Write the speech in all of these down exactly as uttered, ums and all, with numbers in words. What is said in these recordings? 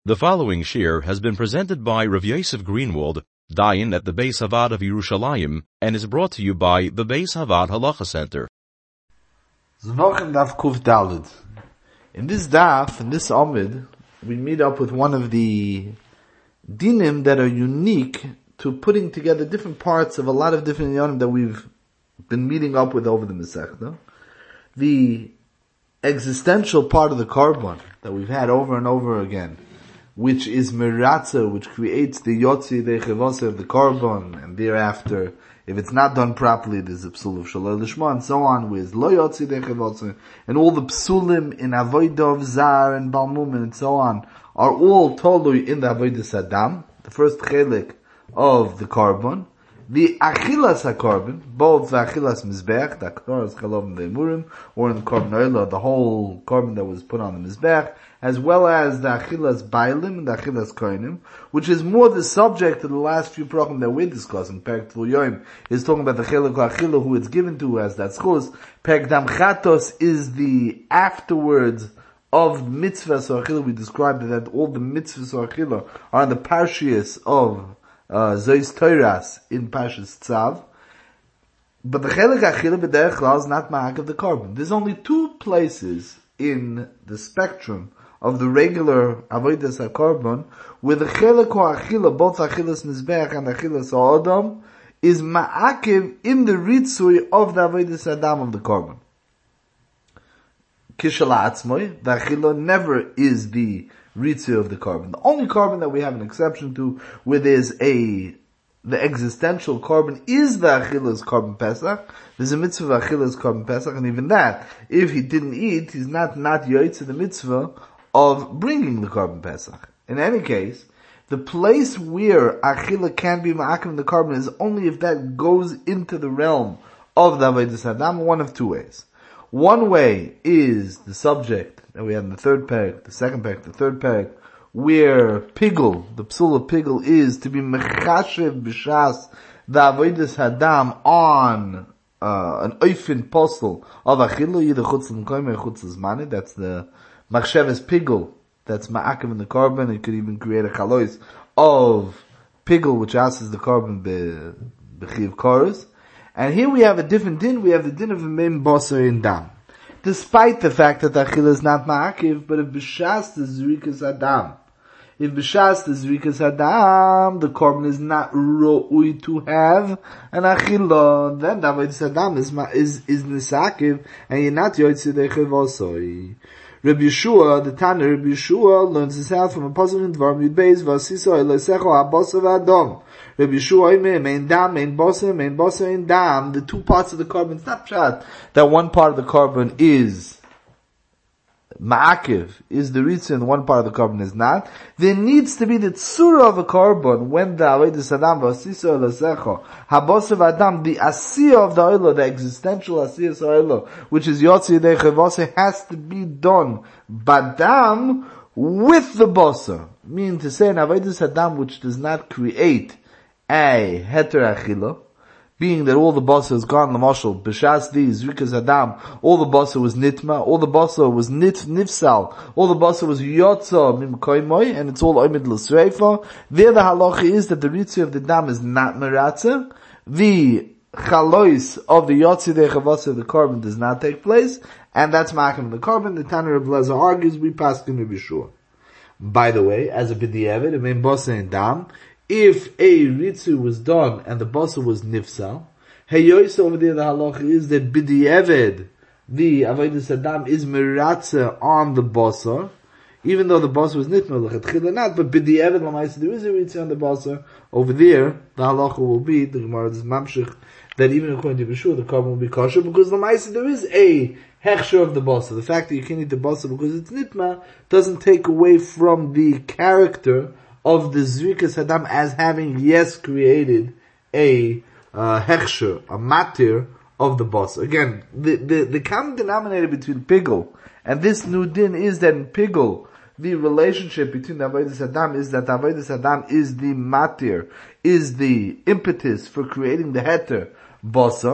The following shir has been presented by Rav Yosef Greenwald, Dayan at the Beis Havad of Yerushalayim, and is brought to you by the Beis Havad Halacha Center. Zvochem Daf Kuf Daled. In this daf, in this Amid, we meet up with one of the dinim that are unique to putting together different parts of a lot of different yonim that we've been meeting up with over the Masechta. The existential part of the Korban that we've had over and over again, which is Meratza, which creates the Yotzi Dechevose of the Korban, and thereafter, if it's not done properly, there's a Psul of Shalol Lishma, and so on, with Lo Yotzi Dechevose, and all the Psulim in Avodah Zar and Balmum and so on, are all totally in the Avodah Saddam, the first chelik of the Korban. The Achilas HaKorban, both the Achilas Mizbech, the Aktoras Chalov and the Emurim, or in the Korban Oila, the whole Korban that was put on the Mizbech, as well as the Achilas Bailim and the Achilas Koinim, which is more the subject of the last few programs that we're discussing. Perek Tvul Yoim is talking about the Chelik Achila, who it's given to as that schus. Perek Dam Chatos is the afterwards of mitzvahs or Achila. We described that all the mitzvahs or Achila are in the Parshias of Uh, Zois Toiras in Pashas Tzav. But the Chelik Achila B'derech Klal is not Ma'ak of the Korban. There's only two places in the spectrum of the regular Avodas HaKorban where the Chelik Achila, both Achilas Mizbech and Achilas Ha'odam, is Ma'akiv in the Ritzui of the Avodas Adam of the Korban. Kishala Atzmoi, the Achila never is the Ritzui of the Korban. The only Korban that we have an exception to, where there's a, the existential Korban is the Achilas Korban Pesach. There's a mitzvah of Achilas Korban Pesach, and even that, if he didn't eat, he's not, not Yoitz the mitzvah of bringing the Korban Pesach. In any case, the place where Achila can be Ma'akim in the Korban is only if that goes into the realm of the Avodas Adam, one of two ways. One way is the subject that we have in the third parak, the second parak, the third parak, where pigul, the psul of pigul, is to be mechashev b'shas the avodas hadam on uh, an oifin postel of achilu, either chutz l'mkoim or chutz l'zmani. That's the machsheves pigul, that's ma'akim in the korban. It could even create a chalois of pigul, which asks the korban b'chiv chorus. And here we have a different din. We have the din of a mem boser in dam. Despite the fact that the Achila is not ma'akiv, but if b'shas the zrikas adam, if b'shas the zrikas adam, the korban is not ro'ui to have an Achila, then the avodas adam is is is nisakiv, and you're not yotzei dechev osoi. Rabbi Yeshua, the Tanner Rabbi Yeshua, learns this out from a puzzle in Dvar Yud Beis v'asiso elesecho habosa v'adom. Rabbi Yeshua oimer mein dam mein bosa mein bosa mein dam. The two parts of the korban, it's not pshat that one part of the korban is ma'akiv, is the ritzah, and one part of the korban is not. There needs to be the tzura of a korban when the avodas adam v'asiso elesecho habosa v'adam, the asiyah of the oilo, the existential asiyah of the oilo, which is yotzi dechev osei, has to be done badam with the bosa. Meaning to say an avodas adam which does not create a heter achila, being that all the basa is gone, the mashal, b'shas these, rikas adam, all the basa was nitma, all the basa was nit, nifsal, all the basa was yotza mim koimoy, and it's all oimid l'sreifa. There the halacha is that the ritzi of the dam is not meratza, the chalois of the yotzi dechavasa of the korban does not take place, and that's ma'akim the korban. The Tanner of Lezer argues, we pass in Rabbi Yeshua. By the way, as a b'di'evet, it means basa and dam, if a ritzu was done and the basa was nifsal, heyois over there the halacha is that b'di'eved, the avodas adam is meratza on the basa, even though the basa was nitma l'chatchila not, but b'di'eved l'maisa there is a ritzu on the basa. Over there, the halacha will be, the Gemara is mamshich, that even according to Bishur, the korban will be kosher, because l'maisa there is a hechsher of the basa. The fact that you can't eat the basa because it's nitma doesn't take away from the character of the zrikas hadam as having, yes, created a uh, hechsher, a matir of the boss. Again, the, the, the common denominator between pigul and this new din is that in pigul, the relationship between the avodas adam is that the avodas adam is the matir, is the impetus for creating the heter bossa,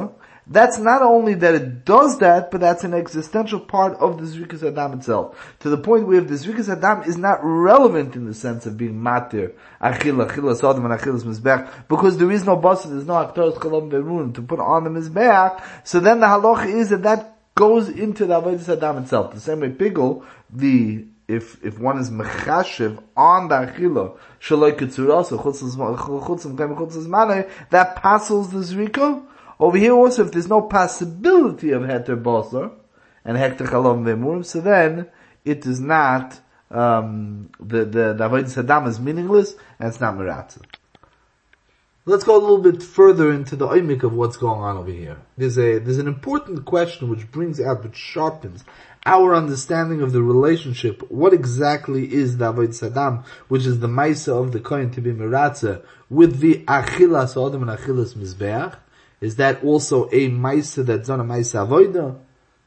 that's not only that it does that, but that's an existential part of the Zrikas Adam itself. To the point where the Zrikas Adam is not relevant in the sense of being matir, achila, achila sodom and achilas mizbeach, because there is no basar, there's no aktaros chalom ve'emurim to put on the mizbeach, so then the halacha is that that goes into the Avodas Adam itself. The same way Pigul, the If, if one is mechashiv on the achila, shaloi ketzurasa, chutzim kem chutzim manay, that passes the zrika. Over here also, if there's no possibility of heter basar, and heter chalom ve'emurim, so then, it is not, um, the, the, the avodas hadam is meaningless, and it's not meratzah. Let's go a little bit further into the oimik of what's going on over here. There's a, there's an important question which brings out, which sharpens our understanding of the relationship. What exactly is the avodas hadam, which is the maisa of the kohen to be meratzah, with the achilas odom and achilas mizbeach? Is that also a maisa that's on a maisa avodah?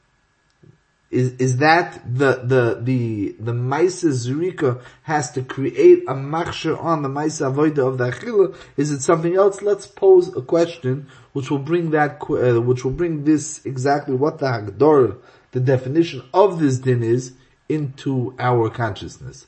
Is, is that the, the, the, the maisa zrika has to create a machshir on the maisa avodah of the achila? Is it something else? Let's pose a question which will bring that, uh, which will bring this exactly what the hagdor, the definition of this din is, into our consciousness.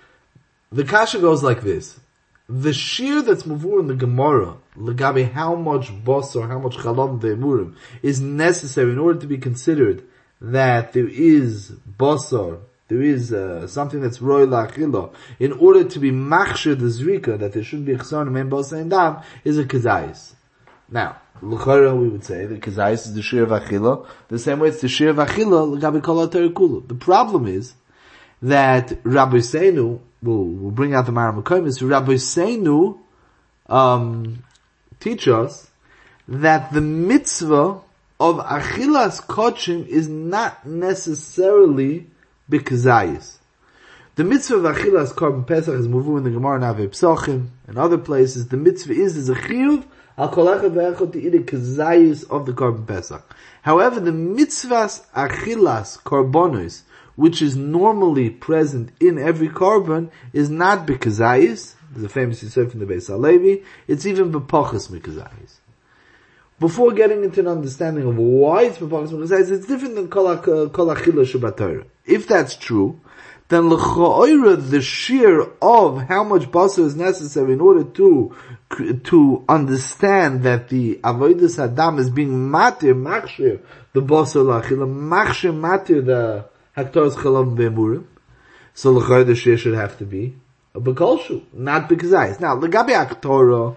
The kasha goes like this. The shir that's mavur in the Gemara, legabe how much basar, how much chalom ve'emurim, is necessary in order to be considered that there is basar, there is uh, something that's roy la'achila, in order to be machshir the zrika, that there shouldn't be chsanim and basar and dam, is a kazayis. Now, l'chara we would say that kazayis is the shir of achila, the same way it's the shir of achila, legabe kol ha'torah kula. The problem is that Rabbi Seinu, we'll, we'll bring out the Maram HaKomis, Rabbi Seinu um, teach us that the mitzvah of achilas kochim is not necessarily b'kazayis. The mitzvah of achilas korban pesach is moved in the Gemara Navei Psochim and other places. The mitzvah is is a chiyuv al kol echad ve'echad to eat a kazayis of the korban pesach. However, the mitzvahs achilas korbanos, which is normally present in every korban, is not b'kazayis. There's a famous yisur from the Beis Halevi. It's even b'pochas mikazayis. Before getting into an understanding of why it's b'pochas mikazayis, it's different than kol achila shabbat. If that's true, then l'cha'oira, the sheer of how much basar is necessary in order to to understand that the avodas hadam is being matir, machshir, the basar l'achila, machshir matir, the haktaros chalom ve'emurim. So l'cha'oira, the sheer should have to be a b'kolshu, not b'kazayis. Now, l'gabi haktorah,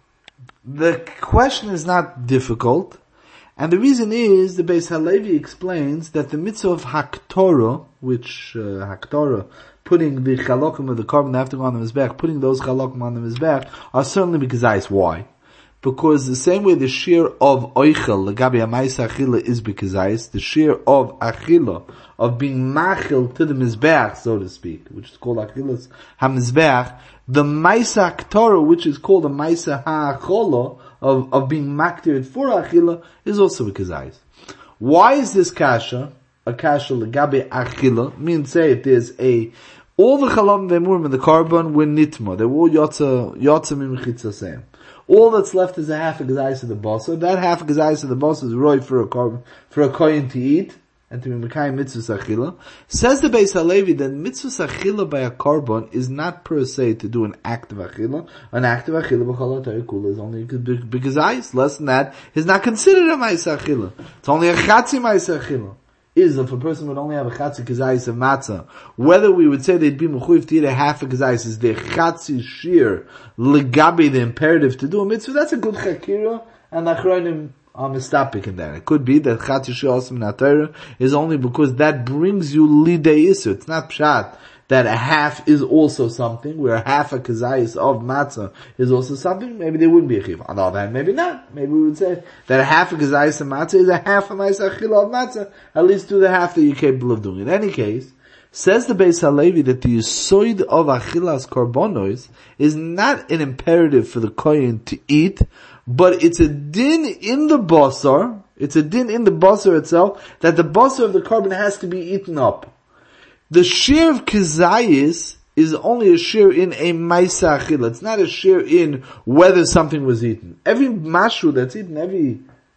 the question is not difficult, and the reason is, the Beis Halevi explains that the mitzvah of haktorah, which, uh, haktorah, putting the chalokim of the korban after on the mizbech, putting those chalokim on the mizbech, are certainly b'kazayis. Why? Because the same way the shear of oichel, legabi ha'maisa achila, is b'kazayis, the shear of achila, of being machil to the mizbech, so to speak, which is called achilas ha'mizbech, the maisa haktorah, which is called a maisa ha'achola, of, of being maktir for achila, is also a kazayis. Why is this kasha, a kasha legabe achila, means say it is a, all the chalam ve'emurim in the korban were nitma, they were all yotza, yotza mimchitzasem. All that's left is a half a kazayis of the basar. That half a kazayis of the basar is roy for a korban, for a kohen to eat, and to be mekayim mitzvah achila. Says the Beis Halevi that mitzvah achila by a korban is not per se to do an act of achila. An act of achila b'chol ha'torah kula is only because eyes. Less than that is not considered a ma'aseh achila. It's only a chatzi ma'aseh achila. Is if a person would only have a chatzi kazayis of matzah, whether we would say they'd be mechuyev to eat a half a kazayis is their chatzi shir legabi, the imperative to do a mitzvah. That's a good chakira, and achronim are mistapik in that. It could be that chatzi shir also in Torah is only because that brings you lidei isur. It's not pshat that a half is also something, where a half a kazayis of matzah is also something. Maybe there wouldn't be a chiv. On the other hand, maybe not. Maybe we would say that a half a kazayis of matzah is a half a ma'aseh achila of matzah. At least do the half that you're capable of doing. In any case, says the Beis Halevi that the yisoid of achilas korbanos is not an imperative for the kohen to eat, but it's a din in the basar, it's a din in the basar itself, that the basar of the korban has to be eaten up. The shir of kazayis is only a shir in a ma'aseh achila. It's not a shir in whether something was eaten. Every mashu that's eaten, every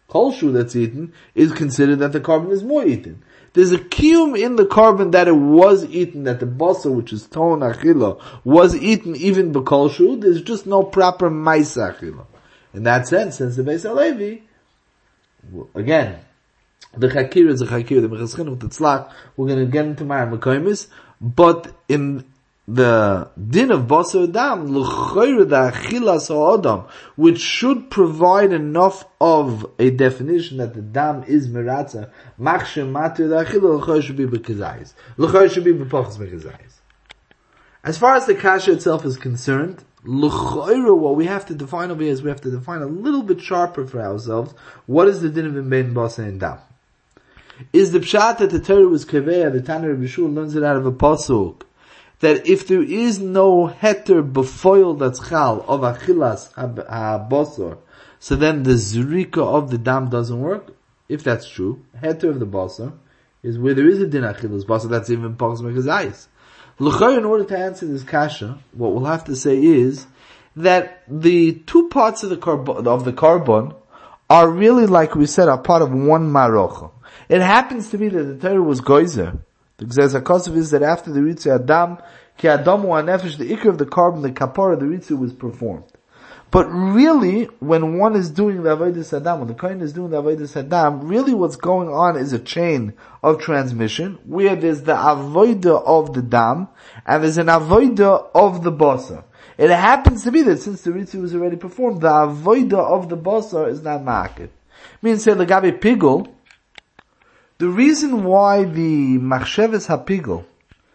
Kol shu that's eaten is considered that the carbon is more eaten. There's a kiyum in the carbon that it was eaten, that the basar, which is ton achila, was eaten even b'kol shu. There's just no proper ma'isa achila. In that sense, since the Beis HaLevi, again, the chakir is a chakir, the mechaschin with the tzlach, we're going to get into Ma'ar Mekoimis, but in the din of basar dam, l'chayr the achilas ha'adam, which should provide enough of a definition that the dam is meratza, machshem matir the achila, l'chayr should be b'kezayis. L'chayr should be b'pachas b'kezayis. As far as the kasha itself is concerned, l'chayr, what we have to define over here is we have to define a little bit sharper for ourselves. What is the din of imbein basar and dam? Is the pshat that the Torah was kaveh, the Tanna Rebbe Shul learns it out of a pasuk, that if there is no heter befoil that's chal of achilas ha-basar, so then the zrika of the dam doesn't work. If that's true, heter of the basar is where there is a din achilas basar, that's even pachas mekazayis. L'chayr, in order to answer this kasha, what we'll have to say is that the two parts of the carbon, of the carbon are really, like we said, are part of one marocha. It happens to be that the Torah was goizer. The Gzez HaKosov is that after the Ritzu Adam, Ki Adamu HaNefesh, the ikr of the carbon, the kapara, the Ritzu was performed. But really, when one is doing the Avodas Adam, when the Kohen is doing the Avodas Adam, really what's going on is a chain of transmission, where there's the Avodah of the Dam, and there's an Avodah of the Basar. It happens to be that since the Ritzu was already performed, the Avodah of the Basar is not Ma'akid. Means say, Lagabe Pigul, the reason why the Machsheves HaPigul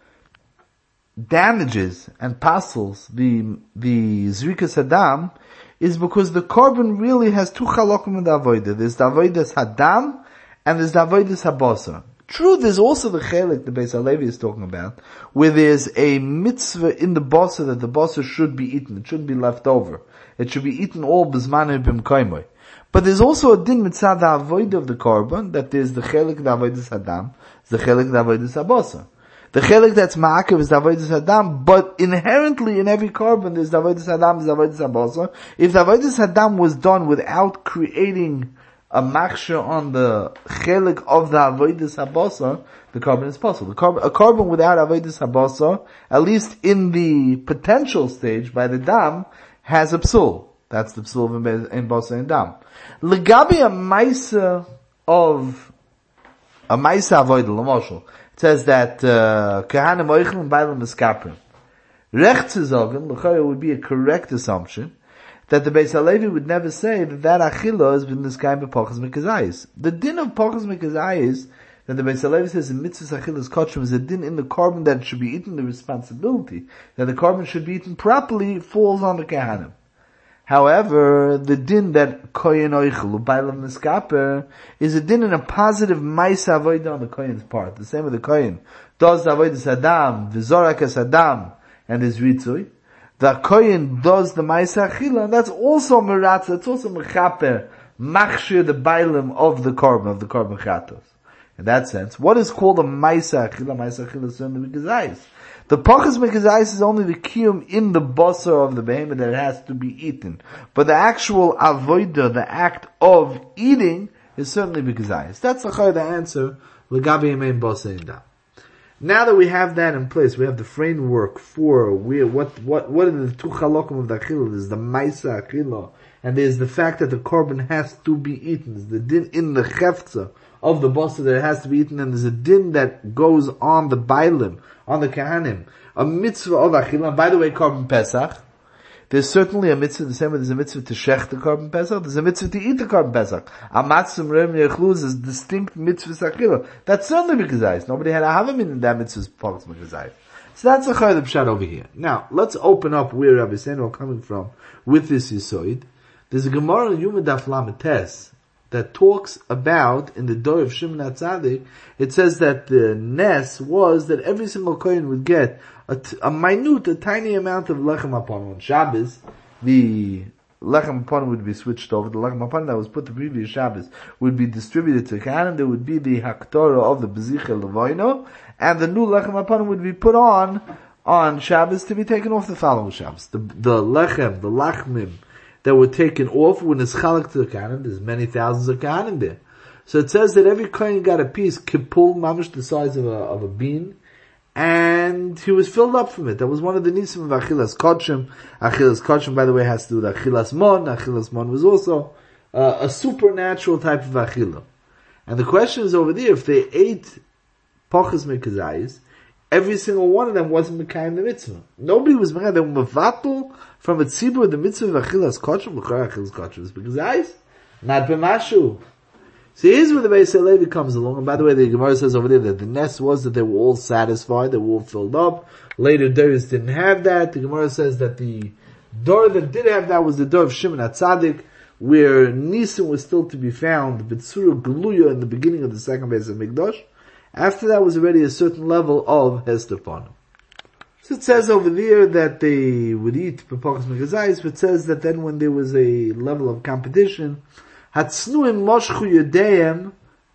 damages and passels the, the Zrikas Adam is because the carbon really has two chalokim in the Avodah. There's the Avodas Hadam and there's the Avodas HaBasar. True, there's also the chelik the Beis HaLevi is talking about, where there's a mitzvah in the basar that the basar should be eaten. It shouldn't be left over. It should be eaten all b'zmanei b'mkoimoi. But there's also a din mitzvah the avoid of the carbon, that there's the chelik the avodas hadam, the chelik the avodas habasar. The chelik that's ma'akev is the avodas hadam, but inherently in every carbon there's the avodas hadam, the avodas habasar. If the avodas hadam was done without creating a machshir on the chelik of the avodas habasar, the carbon is possible. The carbon, a carbon without avodas habasar, at least in the potential stage by the dam, has a psul. That's the psul in basar and dam. Legabi a maisa of a maisa avodah l'moshel. It says that kahanim oichlin bailam eskaprim. Rech tzizogen l'chayah would be a correct assumption that the Beis HaLevi would never say that that achila has been this kind of pachas mikazayis. The din of pachas mikazayis that the Beis HaLevi says in mitzvah achilas kotchim is a din in the carbon that it should be eaten. The responsibility that the carbon should be eaten properly falls on the kahanim. However, the din that kohen oichel bailam neskaper is a din in a positive ma'isa avodah on the kohen's part. The same with the kohen does avodas adam, v'zorakas adam, and his ritzui. The kohen does the ma'isa achila, and that's also meratza. It's also mechaper, machshir the bailam of the carbon of the carbon chatos. In that sense, what is called a ma'isa achila? Ma'isa achila is certainly mikazayis. The pachas mikazayis is only the kiyum in the basar of the behemoth that it has to be eaten. But the actual avodah, the act of eating, is certainly mikazayis. That's the answer. L'gabi yemein basar and dam. Now that we have that in place, we have the framework for where, what, what, what are the two chalokim of the achila? There's the ma'isa achila, and there's the fact that the carbon has to be eaten. There's the din in the chefza of the basar that it has to be eaten, and there's a din that goes on the bailim, on the kahanim, a mitzvah of achila. By the way, carbon pesach, there's certainly a mitzvah, the same way there's a mitzvah to shech the carbon pesach, there's a mitzvah to eat the carbon pesach. Amatzum rem yechluz is distinct mitzvah achila. That's certainly mikazayis. Nobody had a havim in that mitzvah's pachas mikazayis. So that's a chayil pshat over here. Now, let's open up where Rabbi Seno coming from with this yisoid. There's a Gemara in Yuma Daf Lametes that talks about, in the door of Shimon HaTzadik, it says that the nes was that every single kohen would get a, t- a minute, a tiny amount of lechem upon on Shabbos. The lechem upon would be switched over. The lechem upon that was put the previous Shabbos would be distributed to Kohanim. There would be the haktorah of the bezicha levoino, and the new lechem upon would be put on on Shabbos to be taken off the following Shabbos. The, the lechem, the lachmim, that were taken off when it's chalak to the Kohanim. There's many thousands of Kohanim there. So it says that every Kohen got a piece, kipul, mamish, the size of a, of a bean, and he was filled up from it. That was one of the nisim of Achilas Kodshim. Achilas Kodshim, by the way, has to do with Achilas Mon. Achilas Mon was also uh, a supernatural type of Achilah. And the question is over there, if they ate Pachas Mekazayis, every single one of them wasn't Mekayim the mitzvah. Nobody was Mekayim. They were Mevatel from a tzibur, the mitzvah of Achilas Kodshim. Achilas Kodshim is Mekazayis, not B'mashu. So here's where the Beis Halevi comes along, and by the way, the Gemara says over there that the nest was that they were all satisfied, they were all filled up. Later Doris didn't have that. The Gemara says that the door that did have that was the door of Shimon HaTzadik, where Nisan was still to be found, B'tzura Gluya in the beginning of the second Beis HaMikdash. After that was already a certain level of Hester Panim. So it says over there that they would eat Pepachas Mekazayis, but it says that then when there was a level of competition, Hatznuim moshchu yedeim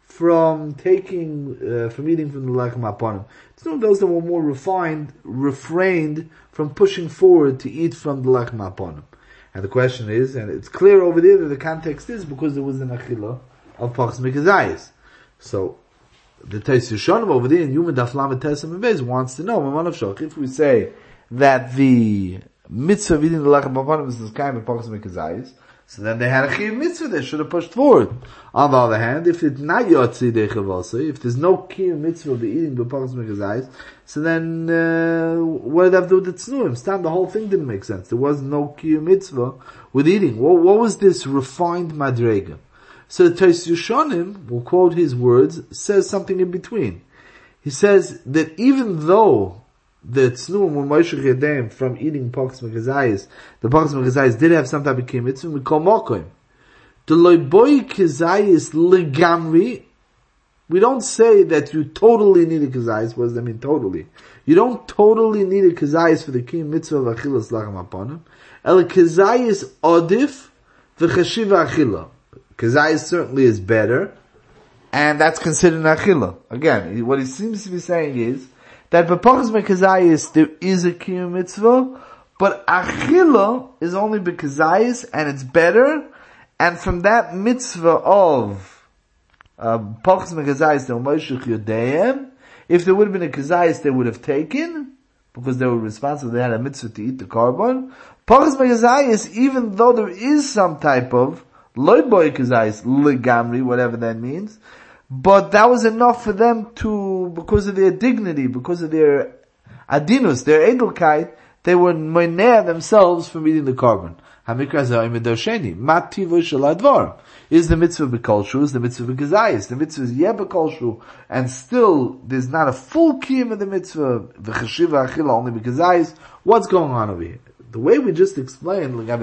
from taking, uh, from eating from the lechem haponim. Tznuim, those that were more refined, refrained from pushing forward to eat from the lechem haponim. And the question is, and it's clear over there that the context is because there was an achila of pachas mekazayis. So, the Tais Yishonim over there in Yuma Daf Lamed Tesem Beis wants to know, if we say that the mitzvah of eating the lechem haponim is this kind of pachas mekazayis, so then they had a chiyuv mitzvah, they should have pushed forward. On the other hand, if it's not yotzi dechavasa, if there's no chiyuv mitzvah of eating b'pachas mekazayis, so then, uh, what did that have to do with the tznuim? Stam, the whole thing didn't make sense. There was no chiyuv mitzvah with eating. What, what was this refined madrega? So the Tais Yishonim, we'll quote his words, says something in between. He says that even though the tznuim were moishech yadeim from eating pachas mekazayis, the pachas mekazayis did have some type of kiyuv mitzvah, mikol mokim. The loiboi kazayis legamri, we don't say that you totally need a kazayis. What does that mean, totally? You don't totally need a kazayis for the kiyuv mitzvah of achilas lachem haponim. El kazayis odif v'chashiva achila. Kazayis certainly is better, and that's considered an achila. Again, what he seems to be saying is that b'pachas mekazayis there is a kiyuv mitzvah, but achila is only b'kazayis, and it's better, and from that mitzvah of uh, pachas mekazayis there moishech yodeim, if there would have been a kazayis they would have taken, because they were responsible, they had a mitzvah to eat the carbon. Pachas mekazayis, even though there is some type of loy boy kazayis, legamri, whatever that means, but that was enough for them to, because of their dignity, because of their adinus, their edelkeit, they were moineh themselves from eating the carbon. Is the mitzvah b'kolshu, is the mitzvah b'kazayis, the mitzvah is yeh b'kolshu, and still there's not a full kiyum of the mitzvah, v'chashiva achila, only b'kazayis. What's going on over here? The way we just explained, the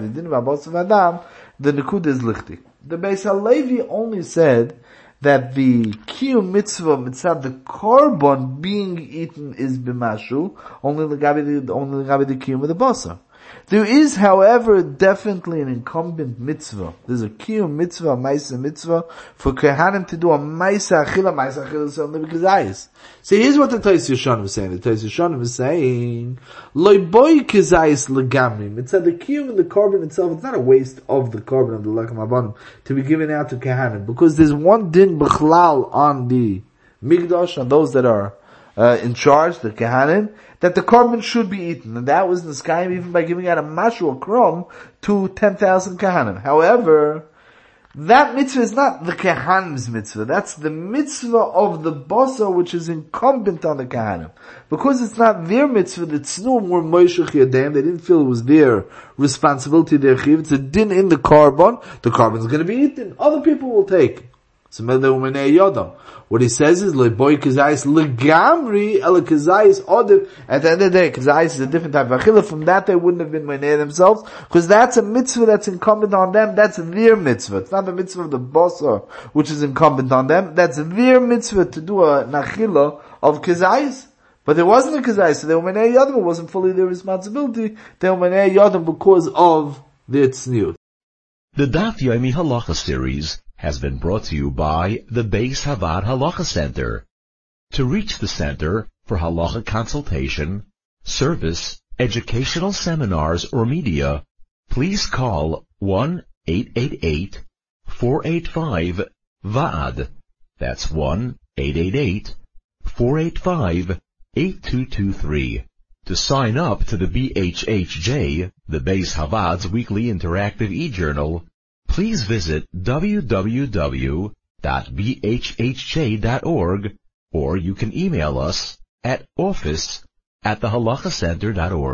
Nikud is lichtik. The Beis Halevi only said that the kiyum mitzvah mitzvah, the carbon being eaten is b'mashu, only legabi the, only legabi the kiyum of the basar. There is, however, definitely an incumbent mitzvah. There's a kiyum mitzvah, a maisa mitzvah, for Kohanim to do a maisa achila, maisa achila is only b'kazayis. So here's what the Tais Yishonim is saying. The Tais Yishonim is saying, loy boy kazayis legamri. It's that the kiyum and the carbon itself, it's not a waste of the carbon of the lechem haponim to be given out to Kohanim, because there's one din b'chlal on the migdash, on those that are uh, in charge, the Kohanim, that the carbon should be eaten. And that was in the sky even by giving out a mashu, a crumb, to ten thousand Kohanim. However, that mitzvah is not the Kohanim's mitzvah. That's the mitzvah of the basar, which is incumbent on the Kohanim. Because it's not their mitzvah, the tznuim were moishech yadeim, they didn't feel it was their responsibility, their chiv. It's a din in the carbon. The carbon is going to be eaten. Other people will take. So what he says is, boy kazayis legamri, el kazayis odiv. At the end of the day, kazayis is a different type of achila. From that, they wouldn't have been menei themselves, because that's a mitzvah that's incumbent on them. That's their mitzvah. It's not the mitzvah of the basar, which is incumbent on them. That's their mitzvah to do a nachila of kazayis. But there wasn't a kazayis, so they were menei yadim. It wasn't fully their responsibility. They were menei yadim because of their tzniut. The Daf Yomi Halacha series has been brought to you by the Beis Havad Halacha Center. To reach the center for halacha consultation, service, educational seminars, or media, please call one eight eight eight, four eight five, V A D. That's one eight eight eight, four eight five, eight two two three. To sign up to the B H H J, the Beis Havad's weekly interactive e-journal, please visit w w w dot b h h j dot org, or you can email us at office at the halacha center dot org.